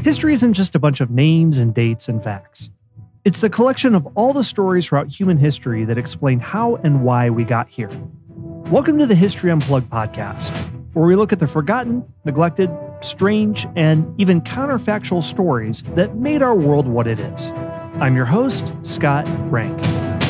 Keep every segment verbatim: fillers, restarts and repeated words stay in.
History isn't just a bunch of names and dates and facts. It's the collection of all the stories throughout human history that explain how and why we got here. Welcome to the History Unplugged podcast, where we look at the forgotten, neglected, strange, and even counterfactual stories that made our world what it is. I'm your host, Scott Rank.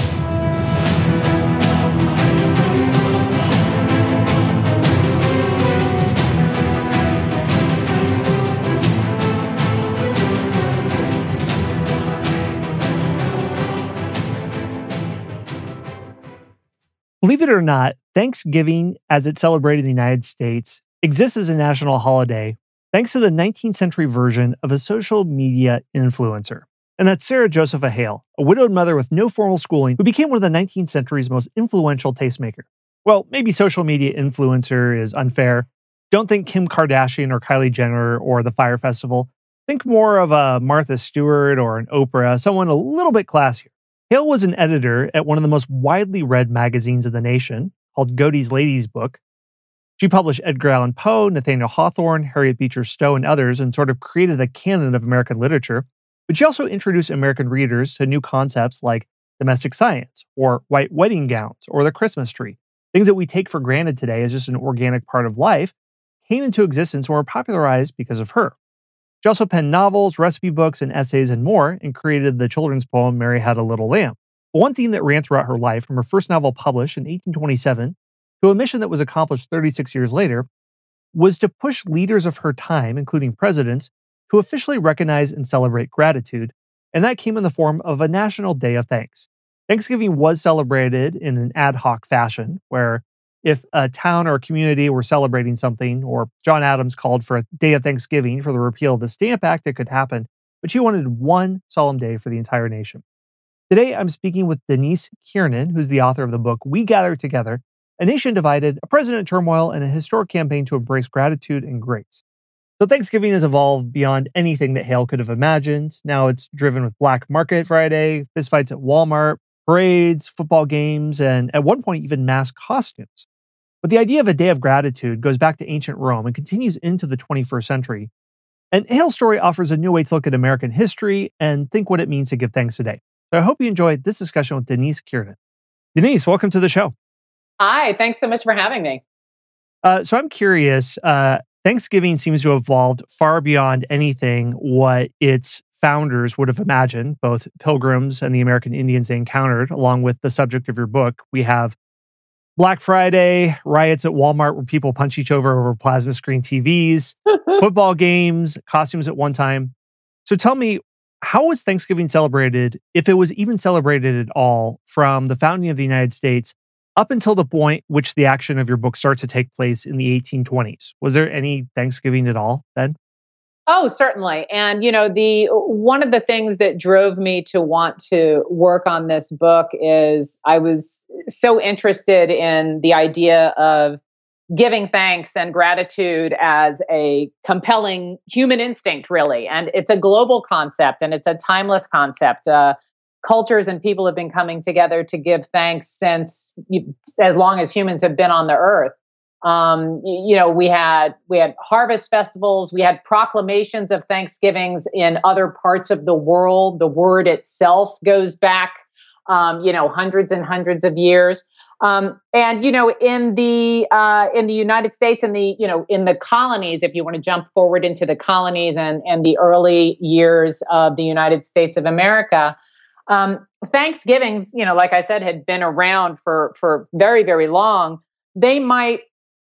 Believe it or not, Thanksgiving, as it's celebrated in the United States, exists as a national holiday thanks to the nineteenth century version of a social media influencer. And that's Sarah Josepha Hale, a widowed mother with no formal schooling who became one of the nineteenth century's most influential tastemakers. Well, maybe social media influencer is unfair. Don't think Kim Kardashian or Kylie Jenner or the Fyre Festival. Think more of a Martha Stewart or an Oprah, someone a little bit classier. Hale was an editor at one of the most widely read magazines in the nation, called Godey's Ladies Book. She published Edgar Allan Poe, Nathaniel Hawthorne, Harriet Beecher Stowe, and others, and sort of created a canon of American literature. But she also introduced American readers to new concepts like domestic science, or white wedding gowns, or the Christmas tree. Things that we take for granted today as just an organic part of life came into existence and were popularized because of her. She also penned novels, recipe books, and essays and more, and created the children's poem Mary Had a Little Lamb. But one theme that ran throughout her life, from her first novel published in eighteen twenty-seven to a mission that was accomplished thirty-six years later, was to push leaders of her time, including presidents, to officially recognize and celebrate gratitude, and that came in the form of a National Day of Thanks. Thanksgiving was celebrated in an ad hoc fashion, where if a town or a community were celebrating something, or John Adams called for a day of Thanksgiving for the repeal of the Stamp Act, it could happen, but she wanted one solemn day for the entire nation. Today, I'm speaking with Denise Kiernan, who's the author of the book We Gather Together, A Nation Divided, A President in Turmoil, and a Historic Campaign to Embrace Gratitude and Grace. So Thanksgiving has evolved beyond anything that Hale could have imagined. Now it's driven with Black Market Friday, fistfights at Walmart, parades, football games, and at one point even mass costumes. But the idea of a day of gratitude goes back to ancient Rome and continues into the twenty-first century. And Hale's story offers a new way to look at American history and think what it means to give thanks today. So I hope you enjoyed this discussion with Denise Kiernan. Denise, welcome to the show. Hi, thanks so much for having me. Uh, so I'm curious, uh, Thanksgiving seems to have evolved far beyond anything what its founders would have imagined, both pilgrims and the American Indians they encountered, along with the subject of your book. We have Black Friday, riots at Walmart where people punch each other over plasma screen T Vs, football games, costumes at one time. So tell me, how was Thanksgiving celebrated, if it was even celebrated at all, from the founding of the United States up until the point which the action of your book starts to take place in the eighteen twenties? Was there any Thanksgiving at all then? Oh, certainly. And, you know, the one of the things that drove me to want to work on this book is I was so interested in the idea of giving thanks and gratitude as a compelling human instinct, really. And it's a global concept and it's a timeless concept. Uh, cultures and people have been coming together to give thanks since as long as humans have been on the earth. Um, you, you know, we had we had harvest festivals, we had proclamations of Thanksgivings in other parts of the world. The word itself goes back, um, you know, hundreds and hundreds of years. Um, and you know, in the uh, in the United States, in the you know, in the colonies, if you want to jump forward into the colonies and and the early years of the United States of America. Um, Thanksgivings, you know, like I said, had been around for for very, very long. They might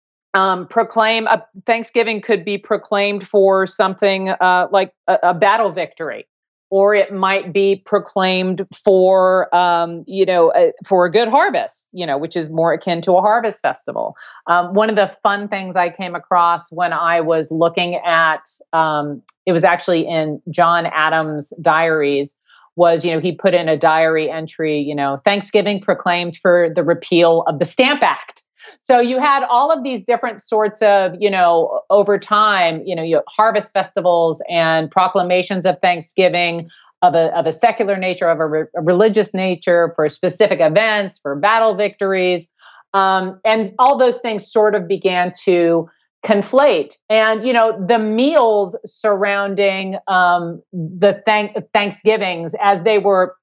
um, proclaim a Thanksgiving could be proclaimed for something uh, like a, a battle victory, or it might be proclaimed for um, you know a, for a good harvest, you know, which is more akin to a harvest festival. Um, one of the fun things I came across when I was looking at um, it was actually in John Adams' diaries. Was, you know, he put in a diary entry, you know, Thanksgiving proclaimed for the repeal of the Stamp Act. So you had all of these different sorts of, you know, over time, you know, you harvest festivals and proclamations of Thanksgiving of a of a secular nature, of a, re- a religious nature, for specific events, for battle victories. Um, and all those things sort of began to conflate. And, you know, the meals surrounding um, the thank- Thanksgivings as they were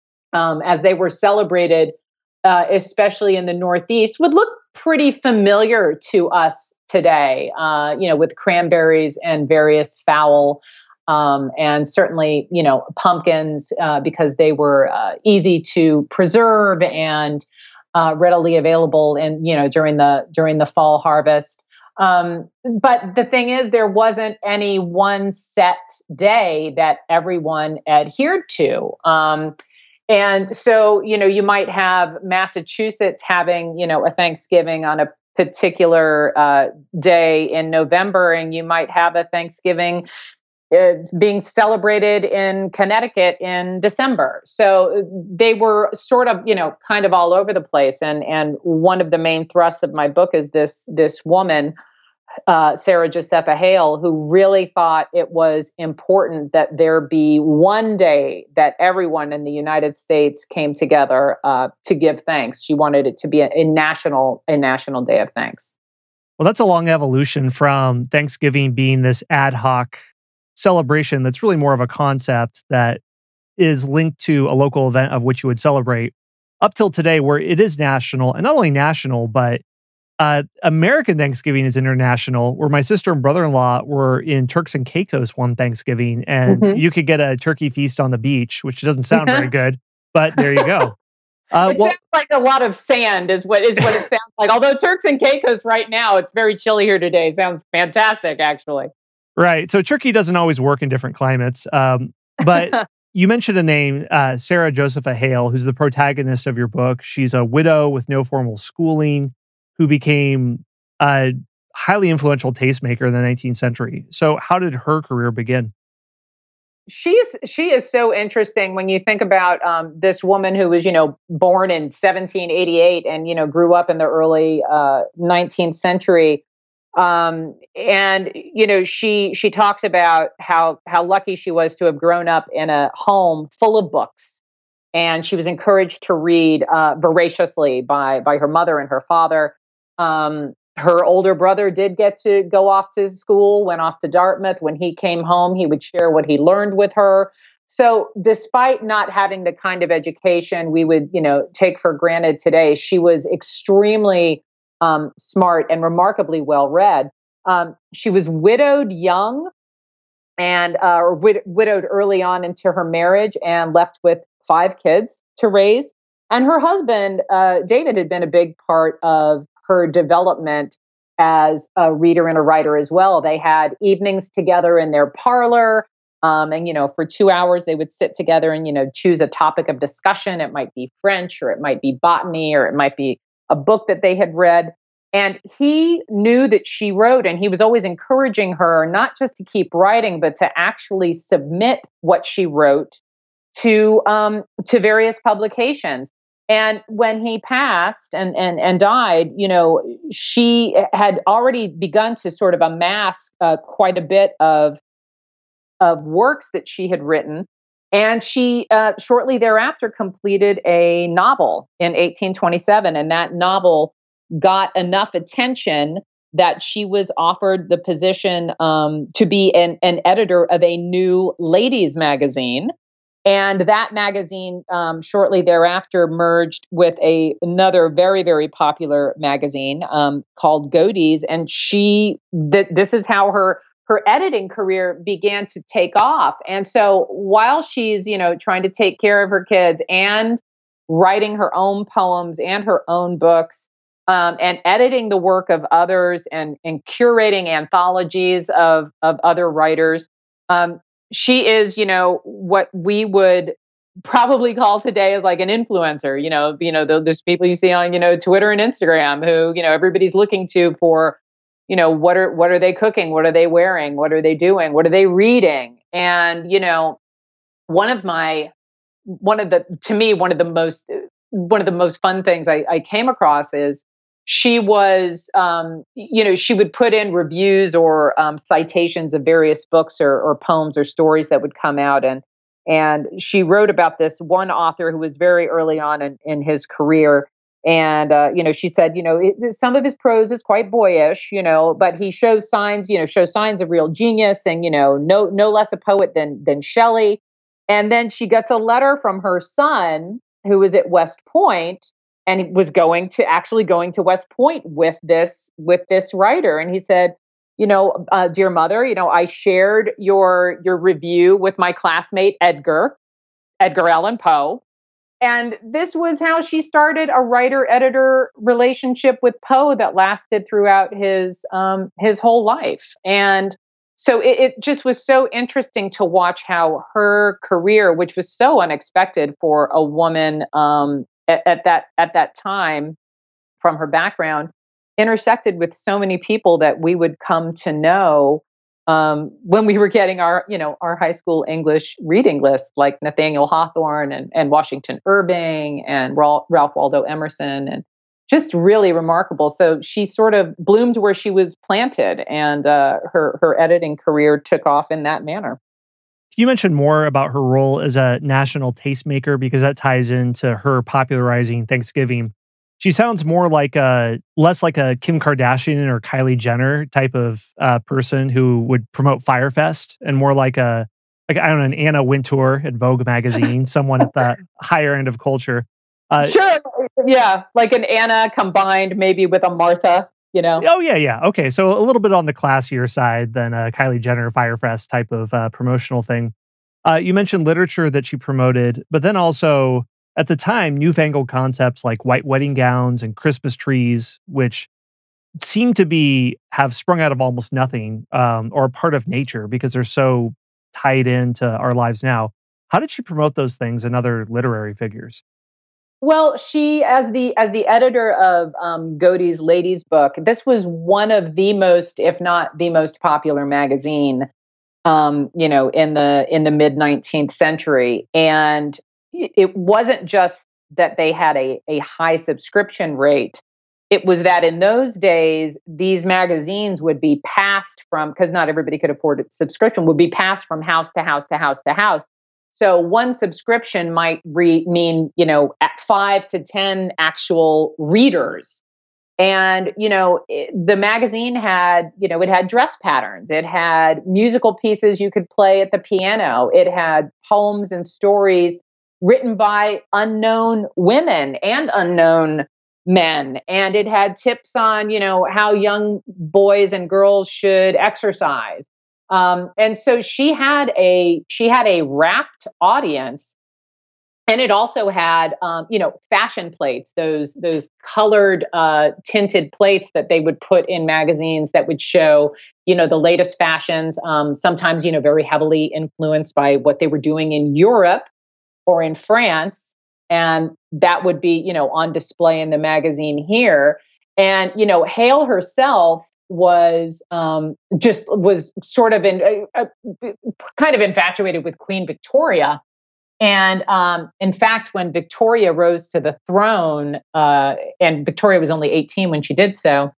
um, as they were celebrated, uh, especially in the Northeast, would look pretty familiar to us today. Uh, you know, with cranberries and various fowl. Um, and certainly, you know, pumpkins uh, because they were uh, easy to preserve and uh, readily available, in you know during the during the fall harvest. Um, but the thing is, there wasn't any one set day that everyone adhered to. Um, and so, you know, you might have Massachusetts having, you know, a Thanksgiving on a particular uh, day in November, and you might have a Thanksgiving uh, being celebrated in Connecticut in December. So they were sort of, you know, kind of all over the place. And and one of the main thrusts of my book is this this woman, uh, Sarah Josepha Hale, who really thought it was important that there be one day that everyone in the United States came together uh, to give thanks. She wanted it to be a, a national a national day of thanks. Well, that's a long evolution from Thanksgiving being this ad hoc celebration that's really more of a concept that is linked to a local event of which you would celebrate up till today, where it is national, and not only national, but uh, American Thanksgiving is international, where my sister and brother-in-law were in Turks and Caicos one Thanksgiving, and Mhm. you could get a turkey feast on the beach, which doesn't sound very good, but there you go. Uh, It well, sounds like a lot of sand is what is what it sounds like. Although Turks and Caicos right now, it's very chilly here today. Sounds fantastic, actually. right. So turkey doesn't always work in different climates. Um, but you mentioned a name, uh, Sarah Josepha Hale, who's the protagonist of your book. She's a widow with no formal schooling who became a highly influential tastemaker in the nineteenth century. So, how did her career begin? She's she is so interesting when you think about um, this woman who was, you know, born in seventeen eighty-eight and, you know, grew up in the early uh, nineteenth century. Um, and you know, she she talks about how how lucky she was to have grown up in a home full of books, and she was encouraged to read uh, voraciously by by her mother and her father. Um, her older brother did get to go off to school, went off to Dartmouth. When he came home, he would share what he learned with her. So, despite not having the kind of education we would, you know, take for granted today, she was extremely um, smart and remarkably well read. Um, she was widowed young and uh, or wid- widowed early on into her marriage and left with five kids to raise. And her husband, uh, David, had been a big part of her development as a reader and a writer as well. They had evenings together in their parlor. Um, and, you know, for two hours, they would sit together and, you know, choose a topic of discussion. It might be French, or it might be botany, or it might be a book that they had read. And he knew that she wrote, and he was always encouraging her not just to keep writing, but to actually submit what she wrote to um, to various publications. And when he passed and, and and died, you know, she had already begun to sort of amass uh, quite a bit of of works that she had written. And she uh, shortly thereafter completed a novel in eighteen twenty-seven, and that novel got enough attention that she was offered the position um, to be an, an editor of a new ladies' magazine. And that magazine um, shortly thereafter merged with a another very, very popular magazine um, called Godey's. And she, th- this is how her her editing career began to take off. And so while she's, you know, trying to take care of her kids and writing her own poems and her own books, um, and editing the work of others, and, and curating anthologies of, of other writers, um, she is, you know, what we would probably call today as like an influencer. You know, you know, there's people you see on, you know, Twitter and Instagram who, you know, everybody's looking to for, you know, what are what are they cooking? What are they wearing? What are they doing? What are they reading? And, you know, one of my one of the to me one of the most one of the most fun things I, I came across is she was um, you know, she would put in reviews or um, citations of various books or, or poems or stories that would come out, and and she wrote about this one author who was very early on in, in his career. And, uh, you know, she said, you know, it, some of his prose is quite boyish, you know, but he shows signs, you know, shows signs of real genius and, you know, no, no less a poet than, than Shelley. And then she gets a letter from her son who was at West Point and he was going to actually going to West Point with this, with this writer. And he said, you know, uh, dear mother, you know, I shared your, your review with my classmate, Edgar, Edgar Allan Poe. And this was how she started a writer-editor relationship with Poe that lasted throughout his um, his whole life. And so it, it just was so interesting to watch how her career, which was so unexpected for a woman um, at, at that at that time, from her background, intersected with so many people that we would come to know um, when we were getting our, you know, our high school English reading lists, like Nathaniel Hawthorne and, and Washington Irving and Ralph, Ralph Waldo Emerson, and just really remarkable. So she sort of bloomed where she was planted, and uh, her her editing career took off in that manner. You mentioned more about her role as a national tastemaker because that ties into her popularizing Thanksgiving. She sounds more like a, less like a Kim Kardashian or Kylie Jenner type of uh, person who would promote Fyre Fest, and more like a, like, I don't know, an Anna Wintour at Vogue magazine, someone at the higher end of culture. Uh, sure. Yeah. Like an Anna combined maybe with a Martha, you know? Oh, yeah, yeah. Okay. So a little bit on the classier side than a Kylie Jenner Fyre Fest type of uh, promotional thing. Uh, you mentioned literature that she promoted, but then also, at the time, newfangled concepts like white wedding gowns and Christmas trees, which seem to be have sprung out of almost nothing, um, or a part of nature because they're so tied into our lives now. How did she promote those things and other literary figures? Well, she, as the as the editor of um, Godey's Ladies Book, this was one of the most, if not the most popular magazine, um, you know, in the in the mid nineteenth century. And it wasn't just that they had a, a high subscription rate. It was that in those days, these magazines would be passed from, because not everybody could afford a subscription, would be passed from house to house to house to house. So one subscription might re- mean, you know, at five to ten actual readers. And, you know, it, the magazine had, you know, it had dress patterns. It had musical pieces you could play at the piano. It had poems and stories written by unknown women and unknown men. And it had tips on, you know, how young boys and girls should exercise. Um, and so she had a, she had a rapt audience. And it also had, um, you know, fashion plates, those those colored uh, tinted plates that they would put in magazines that would show, you know, the latest fashions, um, sometimes, you know, very heavily influenced by what they were doing in Europe or in France. And that would be, you know, on display in the magazine here. And, you know, Hale herself was um, just was sort of in, uh, uh, kind of infatuated with Queen Victoria. And um, in fact, when Victoria rose to the throne, uh, and Victoria was only eighteen when she did so,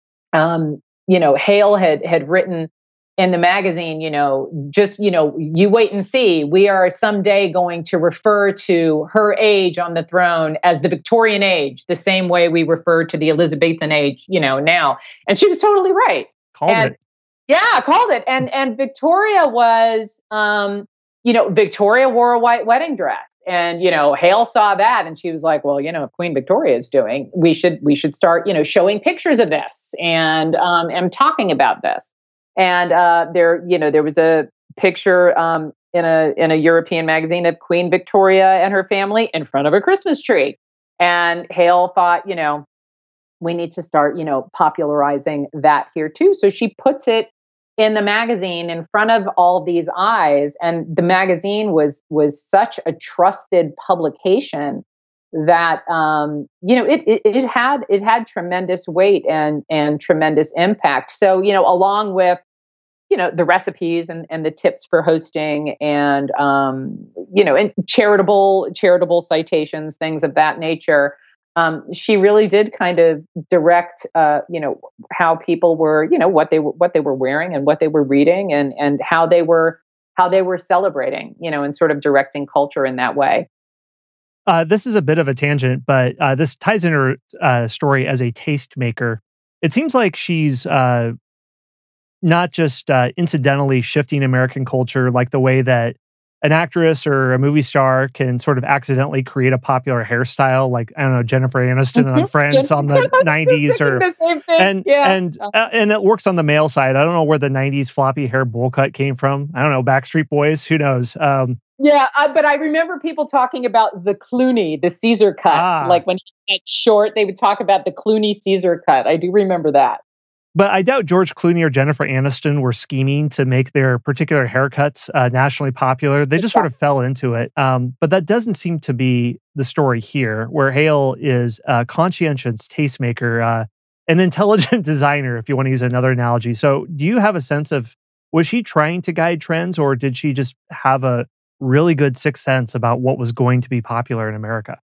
um, you know, Hale had had written in the magazine, you know, just, you know, you wait and see. We are someday going to refer to her age on the throne as the Victorian age, the same way we refer to the Elizabethan age, you know, now. And she was totally right. Called and, it. Yeah, called it. And and Victoria was, um, you know, Victoria wore a white wedding dress. And, you know, Hale saw that and she was like, well, you know, if Queen Victoria is doing, we should we should start, you know, showing pictures of this and um, and talking about this. And uh, there, you know, there was a picture um, in a in a European magazine of Queen Victoria and her family in front of a Christmas tree. And Hale thought, you know, we need to start, you know, popularizing that here too. So she puts it in the magazine in front of all these eyes. And the magazine was was such a trusted publication that um, you know it, it it had it had tremendous weight and and tremendous impact. So, you know, along with, you know, the recipes and, and the tips for hosting and um, you know, and charitable charitable citations, things of that nature. Um, she really did kind of direct, uh, you know, how people were, you know, what they were, what they were wearing and what they were reading, and and how they were how they were celebrating, you know, and sort of directing culture in that way. Uh, this is a bit of a tangent, but uh, this ties in her uh, story as a tastemaker. It seems like she's uh, not just uh, incidentally shifting American culture, like the way that an actress or a movie star can sort of accidentally create a popular hairstyle, like I don't know Jennifer Aniston Mm-hmm. on Friends on the nineties, or the same thing. and Yeah. and uh, and it works on the male side. I don't know where the nineties floppy hair bowl cut came from. I don't know, Backstreet Boys. Who knows? Um, Yeah, I, but I remember people talking about the Clooney, the Caesar cut. ah, Like when he got short, they would talk about the Clooney Caesar cut. I do remember that. But I doubt George Clooney or Jennifer Aniston were scheming to make their particular haircuts uh, nationally popular. They just sort of fell into it. Um, but that doesn't seem to be the story here, where Hale is a conscientious tastemaker, uh, an intelligent designer, if you want to use another analogy. So do you have a sense of, was she trying to guide trends, or did she just have a really good sixth sense about what was going to be popular in America?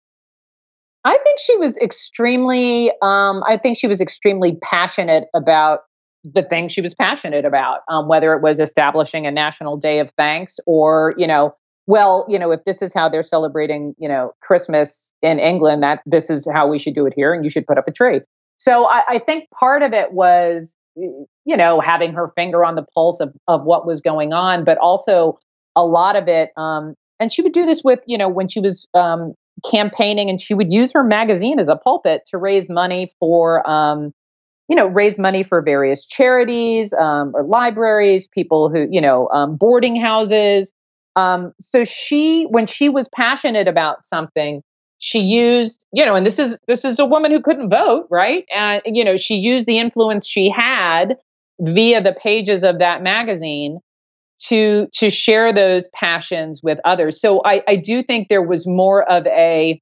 I think she was extremely, um, I think she was extremely passionate about the thing she was passionate about, um, whether it was establishing a national day of thanks or, you know, well, you know, if this is how they're celebrating, you know, Christmas in England, that this is how we should do it here, and you should put up a tree. So I, I think part of it was, you know, having her finger on the pulse of, of what was going on, but also a lot of it, um, and she would do this with, you know, when she was um, campaigning, and she would use her magazine as a pulpit to raise money for, um, you know, raise money for various charities um, or libraries, people who, you know, um, boarding houses. Um, so she, when she was passionate about something, she used, you know, and this is this is a woman who couldn't vote, right? And you know, she used the influence she had via the pages of that magazine to to share those passions with others. So I, I do think there was more of a,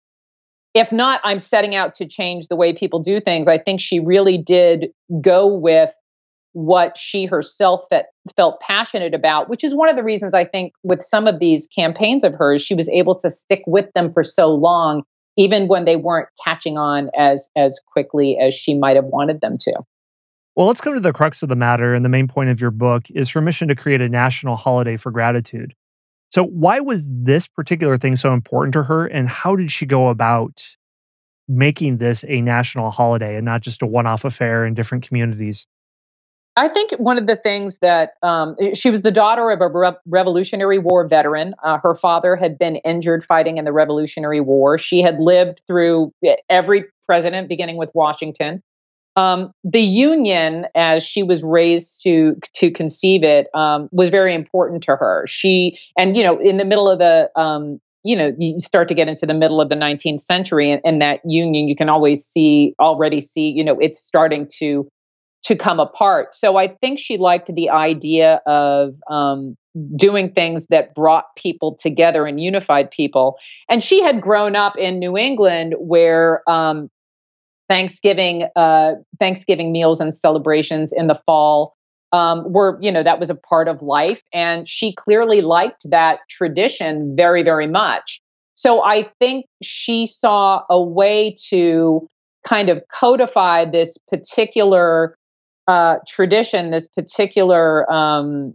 if not, I'm setting out to change the way people do things. I think she really did go with what she herself that felt passionate about, which is one of the reasons I think with some of these campaigns of hers, she was able to stick with them for so long, even when they weren't catching on as as quickly as she might have wanted them to. Well, let's come to the crux of the matter. And the main point of your book is her mission to create a national holiday for gratitude. So, why was this particular thing so important to her? And how did she go about making this a national holiday and not just a one off affair in different communities? I think one of the things that um, she was the daughter of a re- Revolutionary War veteran. Uh, her father had been injured fighting in the Revolutionary War. She had lived through every president, beginning with Washington. Um, the Union, as she was raised to to conceive it, um, was very important to her. She, and you know, in the middle of the, um, you know, you start to get into the middle of the nineteenth century, and, and that Union, you can always see, already see, you know, it's starting to to come apart. So I think she liked the idea of um, doing things that brought people together and unified people. And she had grown up in New England, where um, Thanksgiving, uh, Thanksgiving meals and celebrations in the fall um, were, you know, that was a part of life. And she clearly liked that tradition very, very much. So I think she saw a way to kind of codify this particular uh, tradition, this particular um,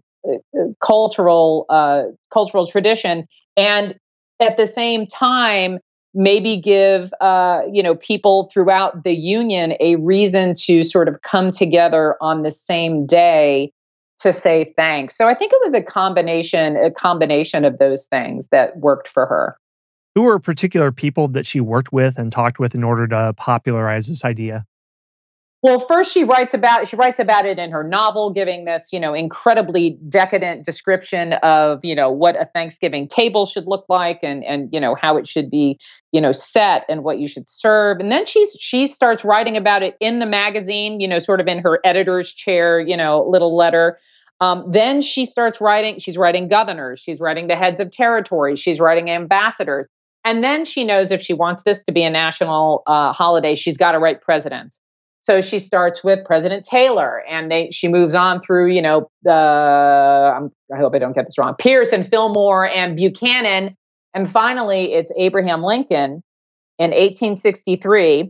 cultural uh, cultural tradition, and at the same time, maybe give uh, you know people throughout the Union a reason to sort of come together on the same day to say thanks. So I think it was a combination, a combination of those things that worked for her. Who were particular people that she worked with and talked with in order to popularize this idea? Well, first she writes about she writes about it in her novel, giving this, you know, incredibly decadent description of, you know, what a Thanksgiving table should look like, and and you know how it should be, you know, set, and what you should serve. And then she's she starts writing about it in the magazine, you know, sort of in her editor's chair, you know, little letter. Um, then she starts writing. She's writing governors. She's writing the heads of territories. She's writing ambassadors. And then she knows if she wants this to be a national uh, holiday, she's got to write presidents. So she starts with President Taylor, and they, she moves on through, you know, the, uh, I hope I don't get this wrong, Pierce and Fillmore and Buchanan. And finally, it's Abraham Lincoln in eighteen sixty-three.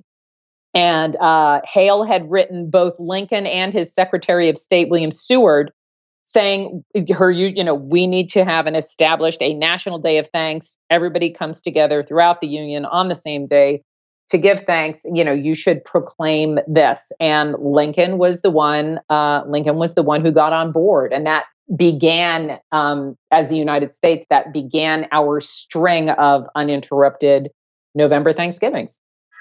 And uh, Hale had written both Lincoln and his Secretary of State, William Seward, saying her, you, you know, we need to have an established a national day of thanks. Everybody comes together throughout the Union on the same day to give thanks. You know, you should proclaim this. And Lincoln was the one. Uh, Lincoln was the one who got on board, and that began um, as the United States. That began our string of uninterrupted November Thanksgivings.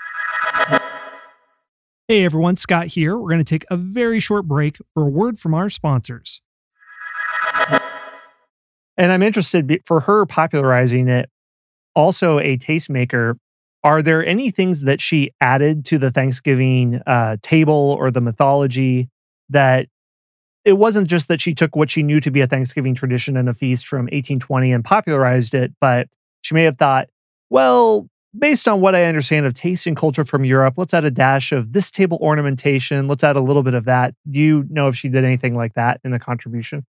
Hey everyone, Scott here. We're going to take a very short break for a word from our sponsors. And I'm interested for her popularizing it, also a tastemaker. Are there any things that she added to the Thanksgiving uh, table or the mythology that it wasn't just that she took what she knew to be a Thanksgiving tradition and a feast from eighteen twenty and popularized it, but she may have thought, well, based on what I understand of taste and culture from Europe, let's add a dash of this table ornamentation. Let's add a little bit of that. Do you know if she did anything like that in a contribution?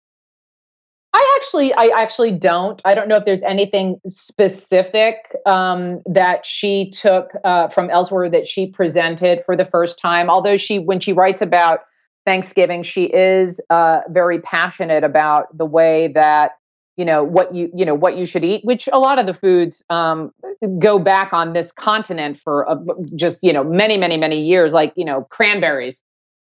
I actually, I actually don't. I don't know if there's anything specific um, that she took uh, from elsewhere that she presented for the first time. Although she, when she writes about Thanksgiving, she is uh, very passionate about the way that, you know, what you, you know, what you should eat, which a lot of the foods um, go back on this continent for uh, just, you know, many, many, many years, like, you know, cranberries.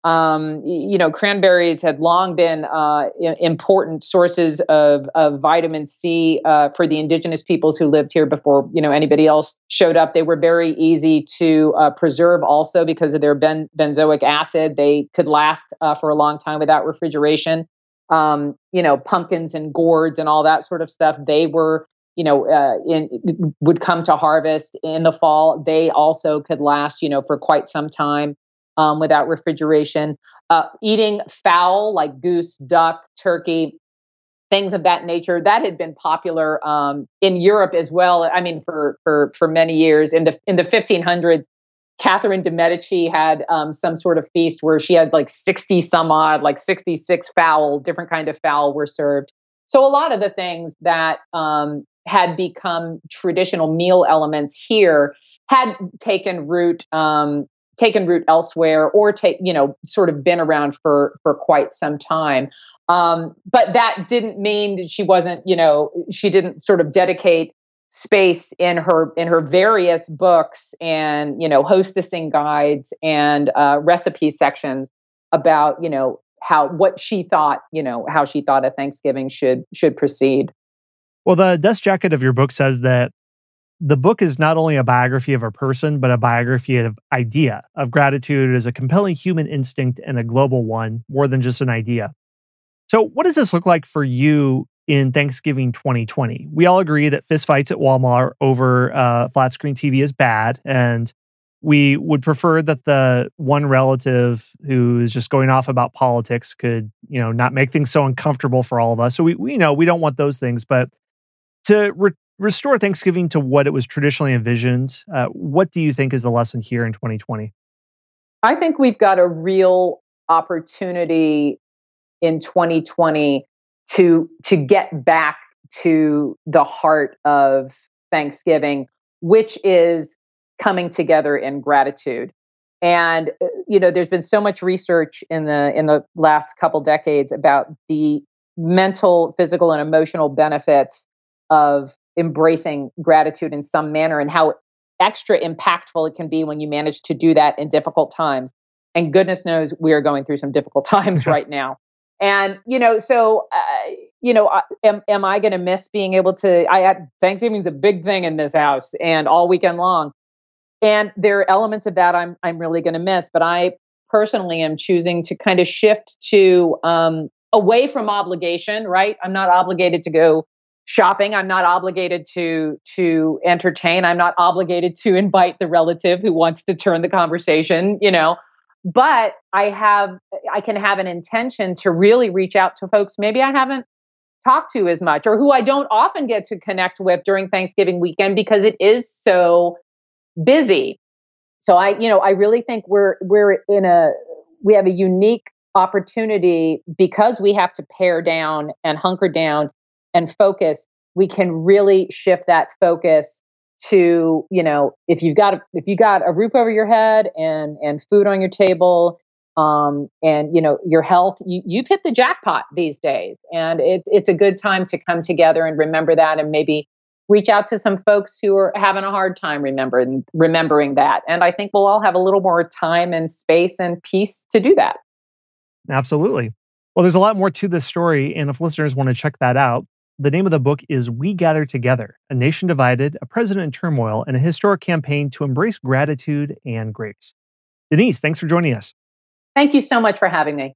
Um, you know, cranberries had long been uh, important sources of, of vitamin C uh, for the indigenous peoples who lived here before, you know, anybody else showed up. They were very easy to uh, preserve also because of their ben- benzoic acid. They could last uh, for a long time without refrigeration. Um, you know, pumpkins and gourds and all that sort of stuff. They were, you know, uh, in would come to harvest in the fall. They also could last, you know, for quite some time. Um, without refrigeration, uh, eating fowl like goose, duck, turkey, things of that nature, that had been popular um, in Europe as well. I mean, for for for many years. In the in the fifteen hundreds, Catherine de Medici had um, some sort of feast where she had like sixty some odd, like sixty-six fowl, different kind of fowl were served. So a lot of the things that um, had become traditional meal elements here had taken root. Um, taken root elsewhere or take, you know, sort of been around for, for quite some time. Um, but that didn't mean that she wasn't, you know, she didn't sort of dedicate space in her, in her various books and, you know, hostessing guides and uh, recipe sections about, you know, how, what she thought, you know, how she thought a Thanksgiving should, should proceed. Well, the dust jacket of your book says that the book is not only a biography of a person, but a biography of idea, of gratitude as a compelling human instinct and a global one, more than just an idea. So what does this look like for you in Thanksgiving twenty twenty? We all agree that fistfights at Walmart over uh, flat screen T V is bad, and we would prefer that the one relative who is just going off about politics could, you know, not make things so uncomfortable for all of us. So we, we know we don't want those things, but to re- restore Thanksgiving to what it was traditionally envisioned, uh, what do you think is the lesson here in twenty twenty? I think we've got a real opportunity in twenty twenty to to get back to the heart of Thanksgiving, which is coming together in gratitude. And you know, there's been so much research in the in the last couple decades about the mental, physical, and emotional benefits of embracing gratitude in some manner and how extra impactful it can be when you manage to do that in difficult times. And goodness knows we are going through some difficult times right now. And, you know, so, uh, you know, uh, am, am I going to miss being able to, I had Thanksgiving is a big thing in this house and all weekend long. And there are elements of that I'm, I'm really going to miss, but I personally am choosing to kind of shift to, um, away from obligation, right? I'm not obligated to go shopping. I'm not obligated to to entertain. I'm not obligated to invite the relative who wants to turn the conversation, you know. But I have I can have an intention to really reach out to folks maybe I haven't talked to as much or who I don't often get to connect with during Thanksgiving weekend because it is so busy. So I, you know, I really think we're we're in a we have a unique opportunity because we have to pare down and hunker down and focus. We can really shift that focus to, you know, if you've got a, if you got a roof over your head and and food on your table Um, and, you know, your health, you, you've hit the jackpot these days. And it's it's a good time to come together and remember that, and maybe reach out to some folks who are having a hard time remembering remembering that. And I think we'll all have a little more time and space and peace to do that. Absolutely. Well, there's a lot more to this story, and if listeners want to check that out, the name of the book is We Gather Together, A Nation Divided, a President in Turmoil, and a Historic Campaign to Embrace Gratitude and Grace. Denise, thanks for joining us. Thank you so much for having me.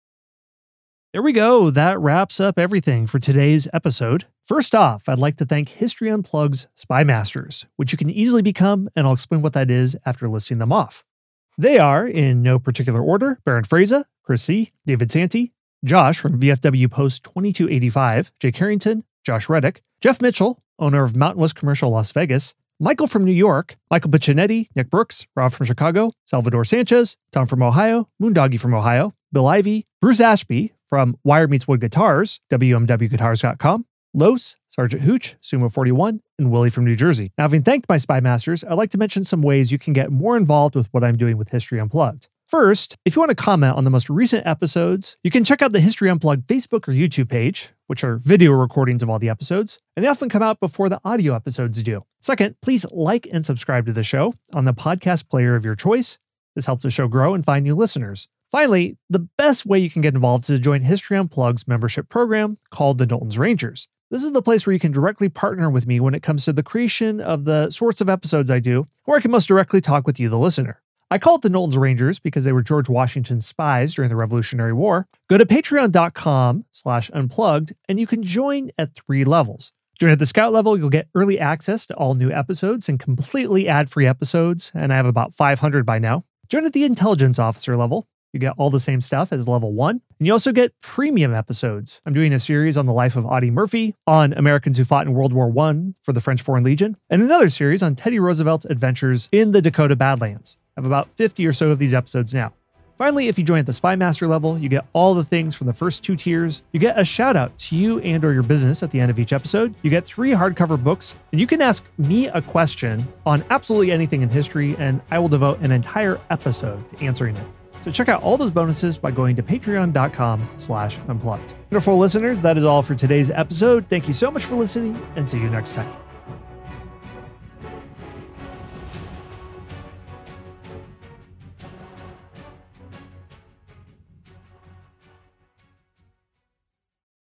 There we go. That wraps up everything for today's episode. First off, I'd like to thank History Unplugged's Spy Masters, which you can easily become, and I'll explain what that is after listing them off. They are, in no particular order, Baron Fraser, Chris C., David Santee, Josh from V F W Post twenty-two eighty-five, Jake Harrington, Josh Reddick, Jeff Mitchell, owner of Mountain West Commercial Las Vegas, Michael from New York, Michael Piccinetti, Nick Brooks, Rob from Chicago, Salvador Sanchez, Tom from Ohio, Moondoggy from Ohio, Bill Ivey, Bruce Ashby from Wire Meets Wood Guitars, W M W guitars dot com, Los, Sergeant Hooch, Sumo forty-one, and Willie from New Jersey. Now, having thanked my Spy Masters, I'd like to mention some ways you can get more involved with what I'm doing with History Unplugged. First, if you want to comment on the most recent episodes, you can check out the History Unplugged Facebook or YouTube page, which are video recordings of all the episodes, and they often come out before the audio episodes do. Second, please like and subscribe to the show on the podcast player of your choice. This helps the show grow and find new listeners. Finally, the best way you can get involved is to join History Unplugged's membership program called the Knowlton's Rangers. This is the place where you can directly partner with me when it comes to the creation of the sorts of episodes I do, where I can most directly talk with you, the listener. I call it the Knowlton's Rangers because they were George Washington's spies during the Revolutionary War. Go to patreon.com slash unplugged and you can join at three levels. Join at the Scout level, you'll get early access to all new episodes and completely ad-free episodes, and I have about five hundred by now. Join at the Intelligence Officer level. You get all the same stuff as level one. And you also get premium episodes. I'm doing a series on the life of Audie Murphy, on Americans who fought in World War One for the French Foreign Legion, and another series on Teddy Roosevelt's adventures in the Dakota Badlands. I have about fifty or so of these episodes now. Finally, if you join at the Spy Master level, you get all the things from the first two tiers. You get a shout out to you and or your business at the end of each episode. You get three hardcover books, and you can ask me a question on absolutely anything in history, and I will devote an entire episode to answering it. So check out all those bonuses by going to patreon.com slash unplugged. Wonderful listeners, that is all for today's episode. Thank you so much for listening, and see you next time.